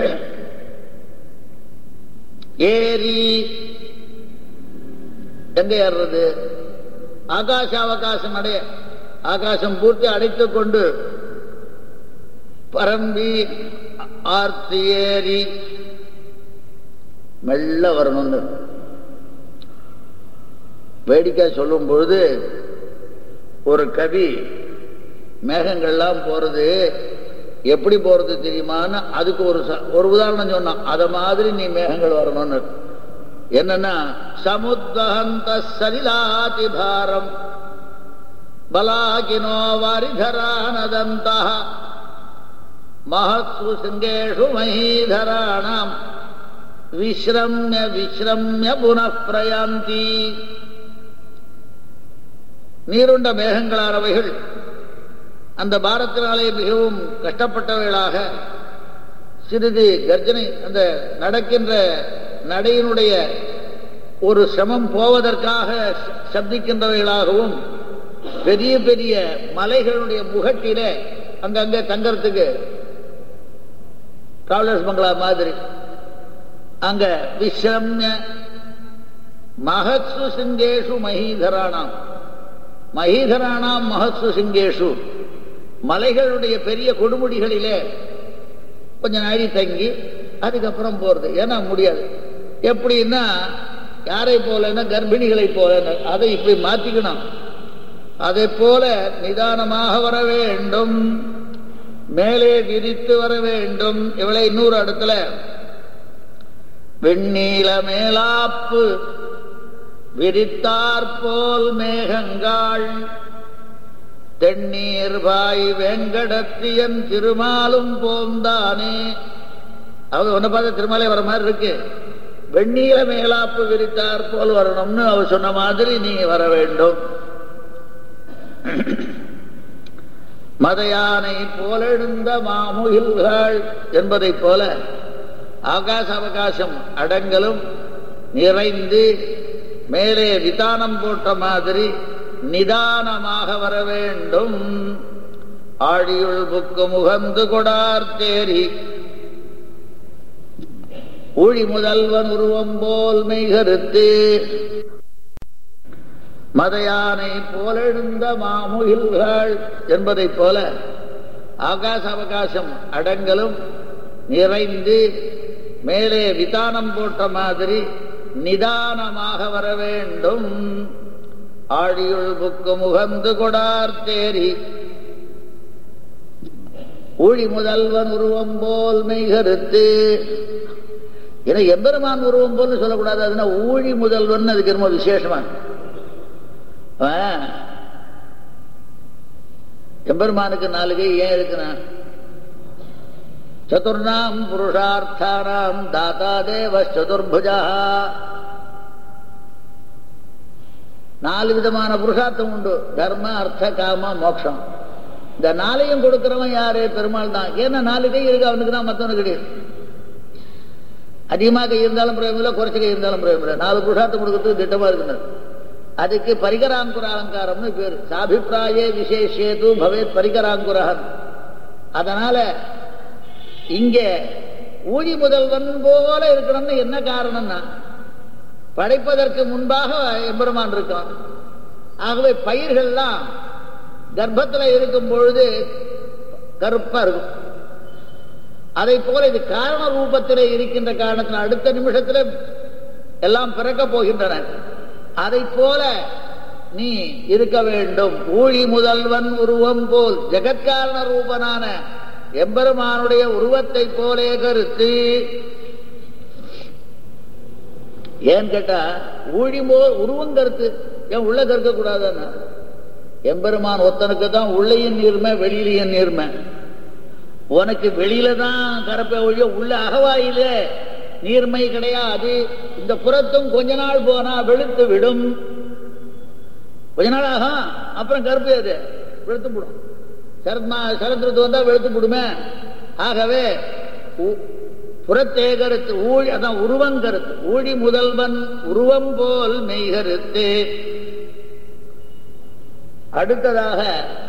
ஏறி, எங்க ஏறுறது, ஆகாசம் அடைய, ஆகாசம் பூர்த்தி அடைத்துக் கொண்டு பரம்பி ஆர்த்தி ஏறி மெல்ல வரணும்னு வேடிக்கை சொல்லும் பொழுது ஒரு கவி மேகங்கள்லாம் போறது எப்படி போறது தெரியுமான்னு அதுக்கு ஒரு உதாரணம் சொன்னான். அத மாதிரி நீ மேகங்கள் வரணும்னு. என்னன்னா சமுத்தஹந்த சலிலாதி பாரம் பலாகினோ வாரிதரானதந்தஹ மஹத்சு சிங்கேஷு மஹீதராணாம் விஸ்ரம்ய விஸ்ரம்ய புனః பிரயாந்தி. நீருண்ட மேகங்களானவைகள் அந்த பாரத்தினாலே மிகவும் கஷ்டப்பட்டவைகளாக சிறிது கர்ஜனை, அந்த நடக்கின்ற நடையினுடைய ஒரு சிரமம் போவதற்காக சப்திக்கின்றவைகளாகவும், பெரிய பெரிய மலைகளுடைய முகட்டிலே அங்கங்கே தங்கறதுக்கு டிராவலர்ஸ் பங்களா மாதிரி அங்க விஸ்ரம்ய மஹத்சு சிங்கேஷு மஹீதராணாம், மஹீதராணாம் மஹத்சு சிங்கேஷு, மலைகளுடைய பெரிய கொடுமுடிகளிலே கொஞ்ச நாளி தங்கி அதுக்கப்புறம் போறது. ஏன்னா முடியாது. எப்படின்னா யாரை போலன்னா கர்ப்பிணிகளை போல, அதை இப்படி மாத்திக்கணும். அதை போல நிதானமாக வர வேண்டும், மேலே விரித்து வர வேண்டும். இவளை இன்னொரு இடத்துல வெண்ணீல மேலாப்பு விரித்தாற்போல் மேகங்காள் தென்னீர் பாய் வெங்கடத்தியன் திருமாலும் போந்தானே. அவங்க ஒன்ன பார்த்து திருமாலே வர மாதிரி இருக்கு. வெண்ணீல மேலாப்பு விரித்தார் போல் வரணும்னு அவர் சொன்ன மாதிரி நீ வர வேண்டும். மதையானை போல எழுந்த மாமுகில்கள் என்பதை போல ஆகாச அவகாசம் அடங்கலும் நிறைந்து மேலே விதானம் போட்ட மாதிரி நிதானமாக வர வேண்டும். ஆழியுள் புக்கு முகந்து கொடார் தேரி ஊழி முதல்வன் உருவம் போல் மெய்கருத்து. மதையானை போல எழுந்த மாமுகில்கள் என்பதை போல ஆகாச அவகாசம் அடங்கலும் நிறைந்து மேலே விதானம் போட்ட மாதிரி நிதானமாக வர வேண்டும். ஆழியுள் புக்கு முகந்து கொடார் தேரி ஊழி முதல்வன் உருவம் போல் மெய்கருத்து. ஏன்னா எம்பெருமான் உருவம் போல் சொல்லக்கூடாது, அதுனா ஊழி முதல்வன் அதுக்கு ரொம்ப விசேஷமா. எம்பெருமானுக்கு 4 கை ஏன் இருக்குன்னா சதுர்ணாம் புருஷார்த்தானாம் தாத்தா தேவ சதுர்புஜா 4 விதமான புருஷார்த்தம் உண்டு. தர்ம, அர்த்த, காம, மோட்சம். இந்த 4ஐயும் கொடுக்கிறவன் யாரு? பெருமாள் தான். ஏன்னா 4 கை இருக்கு அவனுக்கு தான், மற்றவனுக்கு கிடையாது. அதிகமாக கை இருந்தாலும் பிரயோகம் இல்லை, குறைச்சி கை இருந்தாலும் பிரயோகம் இல்லை. 4 புருஷார்த்தம் கொடுக்கறதுக்கு திட்டமா இருக்கிறது. அதுக்கு பரிகராங்குர அலங்காரம்னு பேரு. சாபிப்பிராயே விசேஷேது பவேத் பரிகராங்குரஹன். அதனால இங்கே ஊழி முதல்வன் போல இருக்கணும்னு என்ன காரணம்னா, படைப்பதற்கு முன்பாக எம்பெருமான் இருக்கான். ஆகவே பயிர்கள்லாம் கர்ப்பத்தில் இருக்கும் பொழுது கருப்பா இருக்கும். அதை போல இது காரண ரூபத்தில் இருக்கின்ற காரணத்தில் அடுத்த நிமிஷத்தில் எல்லாம் பிறக்க போகின்றன. அதை போல நீ இருக்க வேண்டும். ஊழி முதல்வன் உருவம் போல் ஜெகத்காரண ரூபனான எம்பெருமானுடைய உருவத்தை போலே கருத்து. ஏன்னு கேட்டா ஊழி உருவம் கருத்து ஏன் உள்ள கருக்க கூடாதுன்னா, எம்பெருமான் ஒத்தனுக்கு தான் உள்ளையும் நீர்மை வெளியிலையும் நீர்மை. உனக்கு வெளியில தான் கரப்பை ஒழிய உள்ள அகவாயில நீர்மை கிடையாது. இந்த புறத்தும் கொஞ்ச நாள் போனா வெளுத்து விடும். கொஞ்ச நாள் ஆகும், அப்புறம் கருப்பு அது வெளுத்து விடும். சரத்ருத்து வந்தா வெளுத்து விடுமே. ஆகவே புறத்தே கருத்து ஊழி, அதான் உருவம் கருத்து. ஊழி முதல்வன் உருவம் போல் மெய்கருத்து. அடுத்ததாக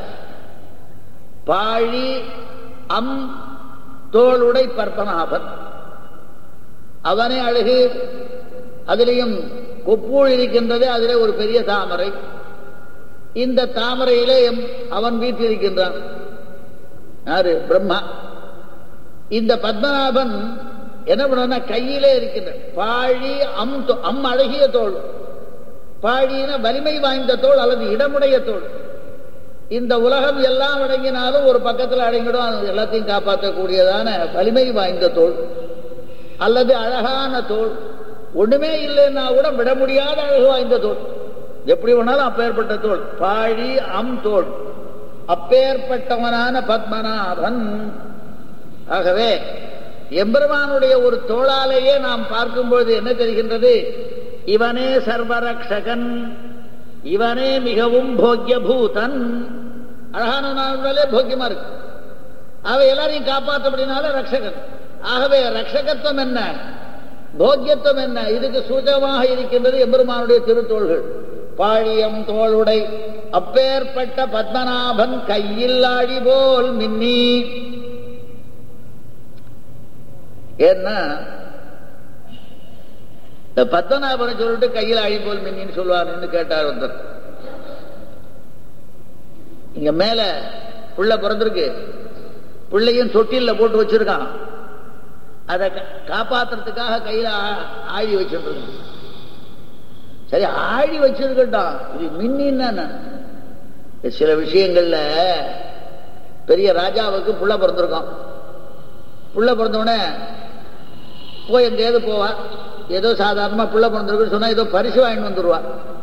பாழி அம் தோளுடை பற்பனாபன். அவனே அழகு. அதிலையும் கொப்பூழ் இருக்கின்றது. அதிலே ஒரு பெரிய தாமரை. இந்த தாமரையிலே அவன் வீற்றிருக்கின்றான். யாரு? பிரம்மா. இந்த பத்மநாபன் என்ன பண்ண கையிலே இருக்கின்ற பாழி அம் அழகிய தோல். பாழின வலிமை வாய்ந்த தோல் அல்லது இடமுடைய தோல். இந்த உலகம் எல்லாம் அடங்கினாலும் ஒரு பக்கத்தில் அடங்கிடும். எல்லாத்தையும் காப்பாற்றக்கூடியதான வலிமை வாய்ந்த தோல் அல்லது அழகான தோல். ஒண்ணுமே இல்லைன்னா கூட விட முடியாத அழகு வாய்ந்த தோல். எப்படி வேணாலும் அப்பேற்பட்ட தோல். பாழி அம் தோல். அப்பேற்பட்டவனான பத்மநாபன். ஆகவே எம்பெருமானுடைய ஒரு தோளாலேயே நாம் பார்க்கும்பொழுது என்ன தெரிகின்றது? இவனே சர்வரக்ஷகன், இவனே மிகவும் போக்கிய பூதன். அழகான நாளே போக்கியமா இருக்கு. அவை எல்லாரையும் காப்பாற்றப்படினால ரக்ஷகன். ஆகவே ரக்ஷகத்துவம் என்ன, போக்கியத்துவம் என்ன, இதுக்கு சூச்சகமாக இருக்கின்றது எம்பெருமானுடைய திருத்தோள்கள். பாழியம் தோளுடை அப்பேற்பட்ட பத்மநாபன் கையில் ஆழி போல் மின்னி. ஏன்னா பத்மநாபனை சொல்லிட்டு கையில் ஆழி போல் மின்னின்னு சொல்லுவாருன்னு கேட்டார் ஒருத்தர். இங்க மேல புள்ள பிறந்திருக்கு, பிள்ளையும் தொட்டில போட்டு வச்சிருக்கான். அதை காப்பாத்துறதுக்காக கையில ஆழி வச்சிருக்கான். சரி, ஆழி வச்சிருக்கட்டும், இது மின்னின்னு. சில விஷயங்கள்ல பெரிய ராஜாவுக்கு புள்ள பிறந்திருக்கான். புள்ள பிறந்தவுடனே போய் எங்கேயாவது போவா. ஏதோ சாதாரணமா புள்ள பிறந்திருக்குன்னு சொன்னா ஏதோ பரிசு வாங்கிட்டு வந்துருவா.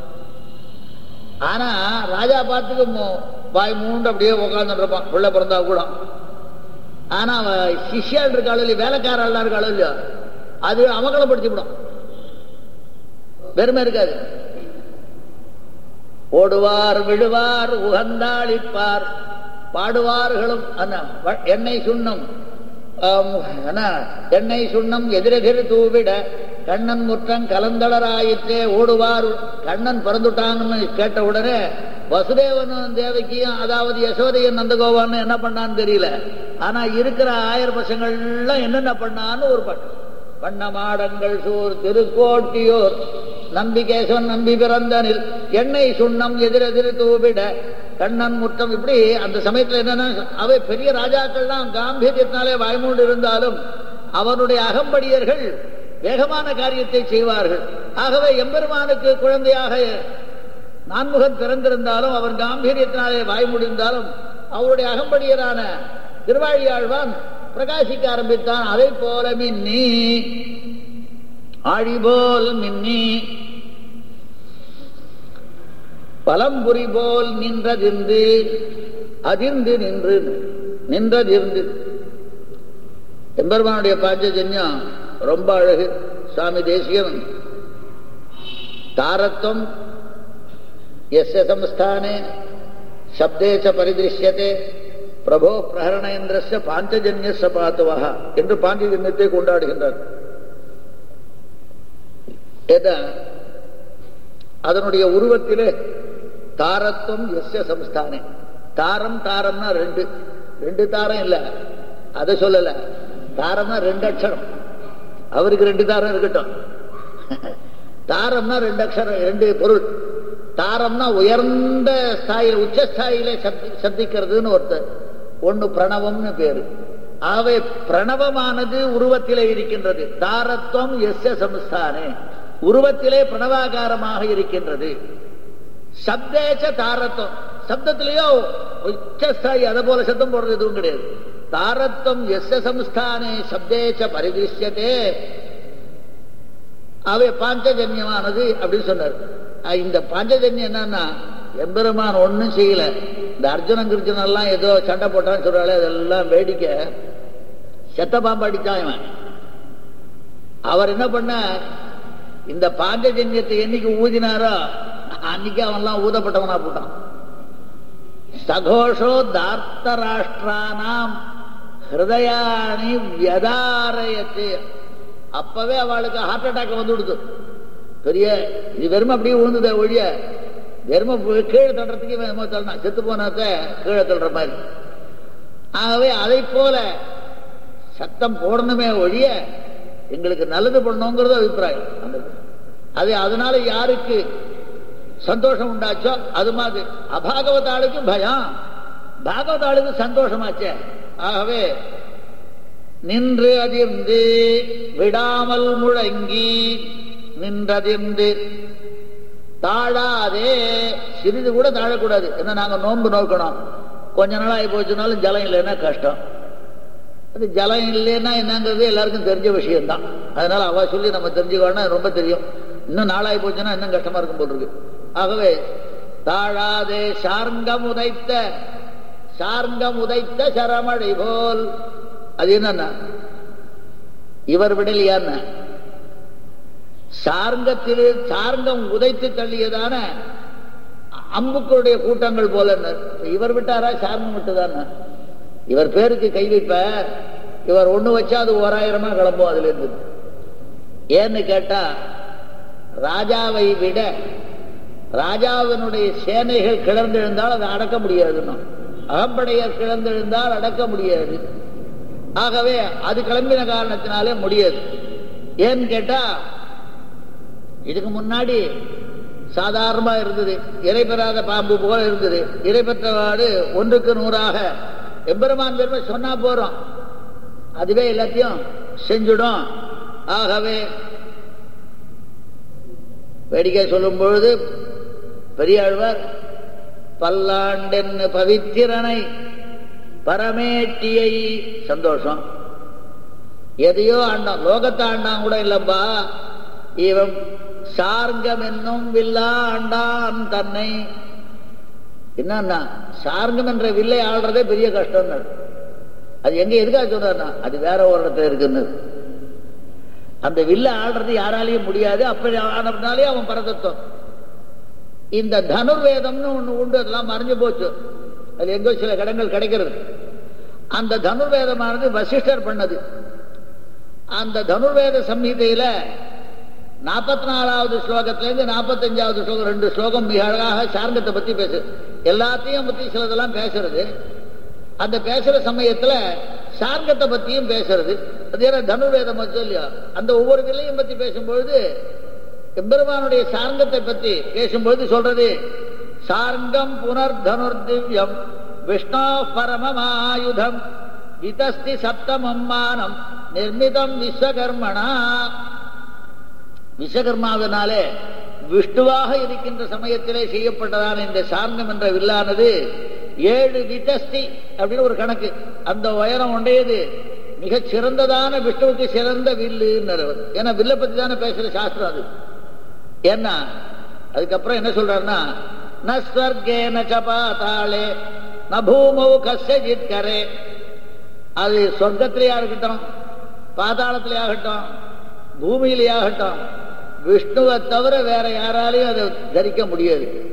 ஆனா ராஜா பார்த்துக்கு வாய் மூண்டு அப்படியே உட்கார்ந்துட்டு இருப்பான் புள்ள பிறந்தா கூட. ஆனா சிஷ்யாள் இருக்காளோ இல்லையா, வேலைக்காரெல்லாம் இருக்காளோ இல்லையோ, அது அமகலப்படுத்தி விடும். பெருமை இருக்காது. ஓடுவார் விழுவார் உகந்தாளிப்பார் பாடுவார்களும் எண்ணெய் சுண்ணம் எண்ணெய் சுண்ணம் எதிரெதிர் தூவிட கண்ணன் முற்றம் கலந்தளராயிற்றே. ஓடுவார். கண்ணன் பிறந்துட்டாங்கன்னு கேட்ட உடனே வசுதேவனும் தேவகியும், அதாவது யசோதையும் நந்தகோபாலும் என்ன பண்ணான்னு தெரியல. ஆனா இருக்கிற 1000 பசங்கள்லாம் என்னென்ன பண்ணான்னு ஒரு பாட்டு. பண்ண மாடங்கள் சூர் திருக்கோட்டியோர் நம்பிகேசவன் நம்பி பிறந்தனில் எண்ணெய் சுண்ணம் எதிரெதிர் தூவிட கண்ணன் முற்றம். இப்படி அந்த சமயத்தில் என்னன்னா, அவை பெரிய ராஜாக்கள்லாம் காம்பீரியத்தினாலே வாய்மூண்டு இருந்தாலும் அவனுடைய அகம்படியர்கள் வேகமான காரியத்தை செய்வார்கள். ஆகவே எம்பெருமானுக்கு குழந்தையாக நான்முகன் பிறந்திருந்தாலும் அவர் காம்பீரியத்தினாலே வாய்மூடியிருந்தாலும் அவருடைய அகம்படியரான திருவாழியாழ்வான் பிரகாசிக்க ஆரம்பித்தான். அதை போல மின்னி, ஆழிபோல் மின்னி, பலம்புரி போல் நின்றதிர்ந்து, அதிர்ந்து நின்று நின்றதிர்ந்து. எம்பெருமானுடைய பாஞ்சஜன்யம் ரொம்ப அழகு. சுவாமி தேசிகன் தாரத்துவம் யஸ்ய சம்ஸ்தானே சப்தே ச பரிதிருஷ்யதே பிரபோ பிரஹரணேந்திரஸ்ய பாஞ்சஜன்யஸ்ய பாத்துவஹ என்று பாஞ்சஜன்யத்தை கொண்டாடுகின்றார். அதனுடைய உருவத்திலே தாரத்துவம் யஸ்ய சம்ஸ்தானே. தாரம் தாரம்னா ரெண்டு தாரம் இல்ல, அதை சொல்லல. தாரம்னா 2 அக்ஷரம், அவருக்கு 2 தாரம் இருக்கட்டும். தாரம்னா 2 அக்ஷரம், 2 பொருள். தாரம்னா உயர்ந்த ஸ்தாயில, உச்சஸ்தாயில சப்திக்கிறதுன்னு ஒருத்தர். ஒன்னு பிரணவம்னு பேரு. ஆகவே பிரணவமானது உருவத்திலே இருக்கின்றது. தாரத்துவம் யஸ்ய சம்ஸ்தானே, உருவத்திலே பிரணவாகாரமாக இருக்கின்றது. சப்தேச்ச தாரத்துவம், சப்தத்திலேயோ உச்சஸ்தாயி, அதை போல சப்தம் போடுறது எதுவும் கிடையாது. தாரத்துவம் யஸ்ய சம்ஸ்தானே சப்தேச்ச பரிதிருஷ்யதே, அவை பாஞ்சஜன்யமானது அப்படின்னு சொன்னார். இந்த பாஞ்சஜன்யம் என்னன்னா, எம்பெருமான் ஒன்னும் செய்யல. இந்த அர்ஜுனன் கிருஷ்ணன் ஏதோ சண்டை போட்டான்னு சொல்றாள், அதெல்லாம் வேடிக்கை. செத்த பாம்பு அடிச்சான் இவன். அவர் என்ன பண்ண, இந்த பாஞ்சஜன்யத்தை என்னைக்கு ஊதினாரோ அன்னைக்கு அவன்லாம் ஊதப்பட்டவனா போட்டான். சகோஷோ தார்த்தராஷ்டிரானாம் ஹிருதயானி வியதாரயத்தே, அப்பவே அவளுக்கு ஹார்ட் அட்டாக் வந்து விடுது. பெரிய இது வெறுமை அப்படியே விழுந்தத ஒழிய, வெறுமை கீழே தள்ளுறதுக்கு தள்ளனா, செத்து போனாத்த கீழே தள்ளுற மாதிரி. ஆகவே அதை போல சத்தம் போடணுமே ஒழிய எங்களுக்கு நல்லது பண்ணணுங்கிறது அபிப்பிராயம். அது அதனால யாருக்கு சந்தோஷம் உண்டாச்சோ அது மாதிரி. அபாகவதாளுக்கு பயம், பாகவதாளுக்கு சந்தோஷமாச்சே. ஆகவே நின்று அதிர்ந்து விடாமல் முழங்கி நின்றதிர்ந்து தாழாதே, சிறிது கூட தாழக்கூடாது. என்ன, நாங்க நோன்பு நோக்கணும், கொஞ்ச நாள் ஆகி போச்சுனாலும் ஜலம் இல்லைன்னா கஷ்டம். அது ஜலம் இல்லைன்னா என்னங்கிறது எல்லாருக்கும் தெரிஞ்ச விஷயம்தான். அதனால அவ சொல்லி நம்ம தெரிஞ்சுக்கணும், ரொம்ப தெரியும். இன்னும் நாளாகி போச்சுன்னா இன்னும் கஷ்டமா இருக்கும் போல் இருக்கு. ஆகவே தாழாதே சார்ங்கம் உதைத்த சரமழை போல். அது என்னன்னா, இவர் விடலையான்னு சார்ங்கம் உதைத்து தள்ளியதான அம்புக்களுடைய கூட்டங்கள் போல. இவர் விட்டாரா, சார்ங்கம் விட்டுதான? இவர் பேருக்கு கை வைப்ப, இவர் ஒண்ணு வச்சா அது 1000 கிளம்பும் அதுல இருந்து. ஏன்னு கேட்டா, ராஜாவை விட ராஜாவினுடைய சேனைகள் கிளர்ந்தெழுந்தால் அதை அடக்க முடியாதுன்னு, அகம்படையர் கிளர்ந்தெழுந்தால் அடக்க முடியாது. ஆகவே அது கிளம்பின காரணத்தினாலே முடியாது. ஏன்னு கேட்டா, இதுக்கு முன்னாடி சாதாரணமா இருந்தது, இறை பெறாத பாம்பு போல இருந்தது. இறை பெற்றவாடு 1க்கு 100 எம்பெருமான் பெருமை சொன்னா போறோம், அதுவே எல்லாத்தையும் செஞ்சுடும். ஆகவே வேடிக்கை சொல்லும் பொழுது பெரியாழ்வார் பல்லாண்டென்னு பவித்திரனை பரமேட்டியை, சந்தோஷம். எதையோ ஆண்டான், லோகத்தை ஆண்டான் கூட இல்லப்பா, இவன் சார்ங்கம் என்னும் வில்லா ஆண்டான் தன்னை. என்னன்னா, சார்ங்கம் என்ற வில்லை ஆள்றதே பெரிய கஷ்டம். அது எங்க எதுக்காக சொல்றாருன்னா, அது வேற ஒரு இடத்துல இருக்குன்னு. அந்த வில்லை ஆள்றது யாராலையும் முடியாது. அப்படி ஆனதுனாலே அவன் பரதத்துவம். இந்த தனுர்வேதம்னு ஒண்ணு உண்டு, அதெல்லாம் மறைஞ்சு போச்சு. அது எங்கோ சில இடங்கள் கிடைக்கிறது. அந்த தனுர்வேதமானது வசிஷ்டர் பண்ணது. அந்த தனுர்வேத சம்ஹிதையில 44வது ஸ்லோகத்திலிருந்து 45வது ஸ்லோகம் 2 ஸ்லோகம் மிக அழகாக சார்ங்கத்தை பத்தி பேசு. எல்லாத்தையும் பத்தி சிலதெல்லாம் பேசுறது. அந்த பேசுற சமயத்துல சார்ங்கத்தை பத்தியும் பேசுறது. அது ஏன்னா தனுர்வேதம் வச்சோ இல்லையா, அந்த ஒவ்வொரு விலையும் பத்தி பேசும்பொழுது எம்பெருமானுடைய சார்ங்கத்தை பத்தி பேசும்பொழுது சொல்றது, சார்ங்கம் புனர் தனுர் திவ்யம் விஷ்ணு பரமமாயுதம் விதஸ்தி சப்தமம் மானம் நிர்மிதம் விஸ்வகர்மணா. விஸ்வகர்மாவினாலே விஷ்ணுவாக இருக்கின்ற சமயத்திலே செய்யப்பட்டதான இந்த சார்ங்கம் என்ற வில்லானது 7 விதஸ்தி அப்படின்னு ஒரு கணக்கு. அந்த உயரம் உடையது மிகச் சிறந்ததான விஷ்ணுவுக்கு சிறந்த வில்லு. ஏன்னா வில்லை பத்தி தானே பேசுற சாஸ்திரம் அது. ஏன்னா அதுக்கப்புறம் என்ன சொல்றாருன்னா, ந ஸ்வர்கே ந பாதாளே ந பூமௌ கஸ்யஜித் கரே. அது சொர்க்கத்திலேயே ஆகட்டும், பாதாளத்திலே ஆகட்டும், பூமியிலே ஆகட்டும், விஷ்ணுவை தவிர வேற யாராலையும் அதை தரிக்க முடியாது.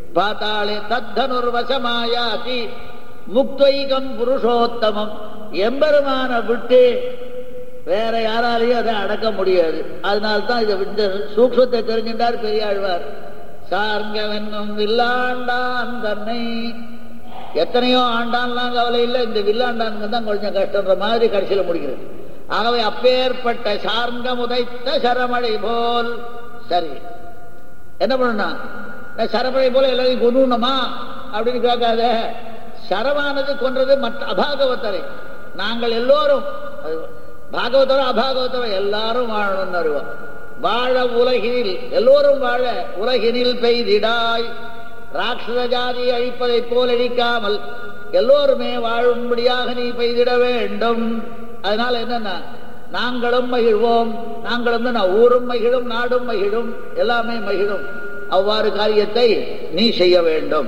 பாத்தாளே தத்தனுர்வசமாயாதி முக்தைகம் புருஷோத்தமம். எம்பெருமான விட்டு வேற யாராலையும் அதை அடக்க முடியாது. அதனால்தான் இந்த சூக்ஷத்தை தெரிஞ்சின்றார் பெரியாழ்வார். சார்ங்கவென்னும் வில்லாண்டான் தன்னை, எத்தனையோ ஆண்டான்லாம் கவலை இல்லை, இந்த வில்லாண்டானுங்க தான் கொஞ்சம் கஷ்டன்ற மாதிரி கடைசியில் முடிக்கிறது. ஆகவே அப்பேற்பட்ட சார்ங்கம் உதைத்த சரமழை போல். சரி, என்ன பண்ணா சரமழை போல எல்லாரையும் கொண்டுணுமா அப்படின்னு கேட்காத. சரமானது கொன்றது மற்ற அபாகவத்தரை. நாங்கள் எல்லோரும் பாகவதரோ அபாகவதரோ எல்லாரும் வாழணும்னு அறிவோம். வாழ உலகினில் எல்லோரும் வாழ உலகினில் பெய்திடாய். ராட்சத ஜாதி அழிப்பதை போல் அழிக்காமல் எல்லோருமே வாழும்படியாக நீ பெய்திட வேண்டும். அதனால என்னன்னா நாங்களும் மகிழ்வோம். நாங்களும் ஊரும் மகிழும், நாடும் மகிழும், எல்லாமே மகிழும். அவ்வாறு காரியத்தை நீ செய்ய வேண்டும்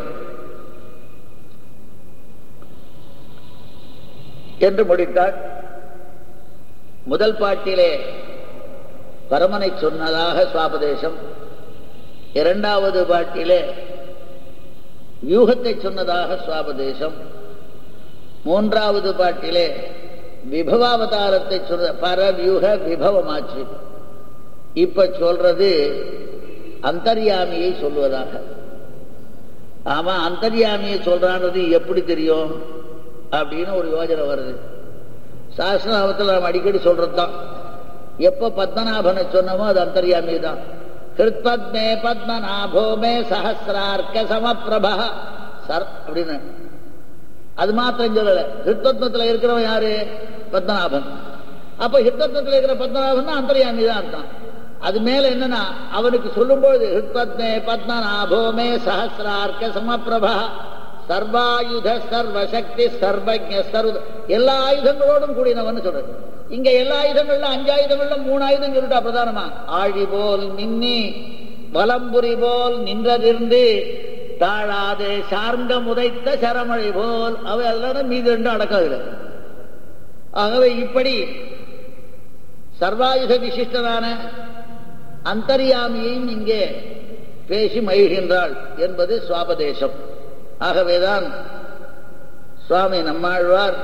என்று முடித்தார். முதல் பாட்டிலே பரமனை சொன்னதாக சுவாபதேசம், இரண்டாவது பாட்டிலே வியூகத்தை சொன்னதாக சுவாபதேசம், மூன்றாவது பாட்டிலே விபவாவதாரத்தை சொன்ன பரவியூக விபவமாச்சு. இப்ப சொல்றது அந்தர்யாமியை சொல்வதாக. ஆமா, அந்தர்யாமியை சொல்றான்றது எப்படி தெரியும் அப்படின்னு ஒரு யோஜனை வருது. சாஸ்திரநாமத்தில் நாம் அடிக்கடி சொல்றதுதான். எப்ப பத்மநாபனை சொன்னமோ அது அந்தர்யாமி தான். ஹிருத்பத்மே பத்மநாபோமே சஹசிரார்க்க சமப்பிரபா சர் அப்படின்னு அது மாத்திரம் சொல்லல. ஹிருத்பத்மத்தில் இருக்கிறவன் யாரு? பத்மநாபன். அப்ப ஹிருத்பத்மத்தில் இருக்கிற பத்மநாபன் தான் அந்தர்யாமி தான் அர்த்தம். அது மேல என்னன்னா அவனுக்கு சொல்லும்போது ஹிருத்பத்மே பத்மநாபோமே சஹசிரார்க்க சமப்பிரபா சர்வாயுத சர்வசக்தி சர்வஜ சர்வ எல்லா ஆயுதங்களோடும் கூடினவன் சொல்றது. இங்க எல்லா ஆயுதங்கள்ல 5 ஆயுதங்கள்ல 3 ஆயுதம் சொல்லிட்டா பிரதானமா. ஆழி போல் மின்னி வலம்புரி போல் நின்றதிருந்து தாழாதே சார்ங்கம் உதைத்த சரமழை போல் அவை அதெல்லாம் மீது 2 அடக்காது. ஆகவே இப்படி சர்வாயுத விசிஷ்டனான அந்தர்யாமியையும் இங்கே பேசி மகிழ்கின்றாள் என்பது சுவாபதேசம். ஆகவேதான் சுவாமி நம்மாழ்வார்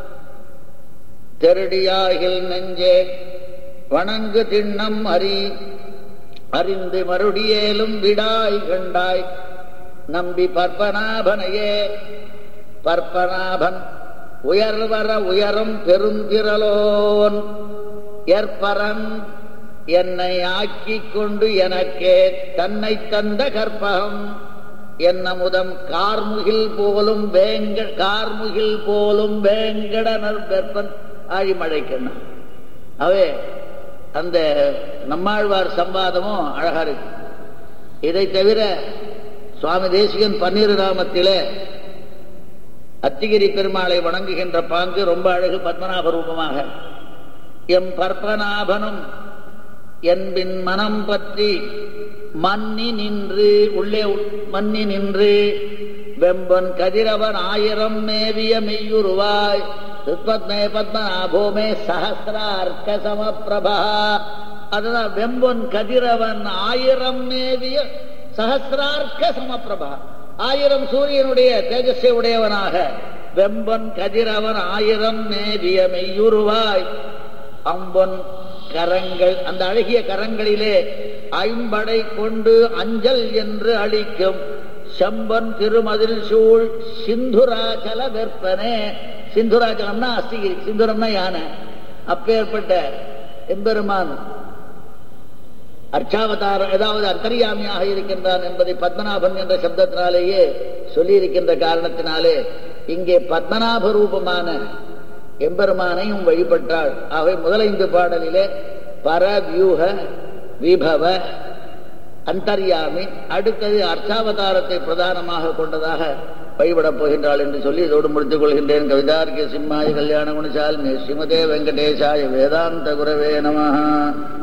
தெருடியாகில் நெஞ்சே வணங்கு திண்ணம் அறிந்து மறுடியேலும் விடாய் கண்டாய் நம்பி பற்பநாபனையே. பற்பநாபன் உயர்வர உயரும் பெருந்திரலோன் ஏற்பரன் என்னை ஆக்கிக் கொண்டு எனக்கே தன்னை தந்த கற்பகம் என்னமுதம் கார்முகில் போலும் வேங்கடனர் வெப்பன் ஆழிமழைக்கண்ணன். அவே அந்த நம்மாழ்வார் சம்பாதமும் அழகா இருக்கு. இதை தவிர சுவாமி தேசிகன் 12 நாமத்திலே அத்திகிரி பெருமாளை வணங்குகின்ற பாங்கு ரொம்ப அழகு. பத்மநாப ரூபமாக எம் பற்பநாபனும் என்பின் மனம் பற்றி மன்னி நின்று உள்ளே மன்னி நின்று வெம்பன் கதிரவன் 1000 மேவிய மெய்யுருவாய் பத்மே பத்மநாபோமே சஹசிரார்க்க சமப்பிரபா. அதுதான் வெம்பன் கதிரவன் 1000 மேவிய சஹசிரார்க்க சமப்பிரபா. 1000 சூரியனுடைய தேஜஸை உடையவனாக வெம்பன் கதிரவன் 1000 மேவிய மெய்யுருவாய் அம்பன் கரங்கள் அந்த அழகிய கரங்களிலே 50 கொண்டு அஞ்சல் என்று அளிக்கும் செம்பன் திருமதில் சூழ் சிந்துராச்சல வெற்பனே. சிந்துராச்சலம்னா அஸ்திகிரி, சிந்துரம்னா யானை. அப்பேற்பட்ட எம்பெருமான் அர்ச்சாவதாரம் ஏதாவது அந்தர்யாமியாக இருக்கின்றான் என்பதை பத்மநாபன் என்ற சப்தத்தினாலேயே சொல்லி இருக்கின்ற காரணத்தினாலே இங்கே பத்மநாப ரூபமான எம்பெருமானையும் வழிபட்டாள். ஆகவே முதல் 5 பாடலிலே பரவியூக விபவ அந்தர்யாமி, அடுத்தது அர்ச்சாவதாரத்தை பிரதானமாக கொண்டதாக வழிபடப் போகின்றாள் என்று சொல்லி இதோடு முடித்துக் கொள்கின்றேன். கவிதார்க்கிய சிம்மாய கல்யாண குணசாலினி ஸ்ரீமதே வெங்கடேசாய வேதாந்த குரவே நமஹ.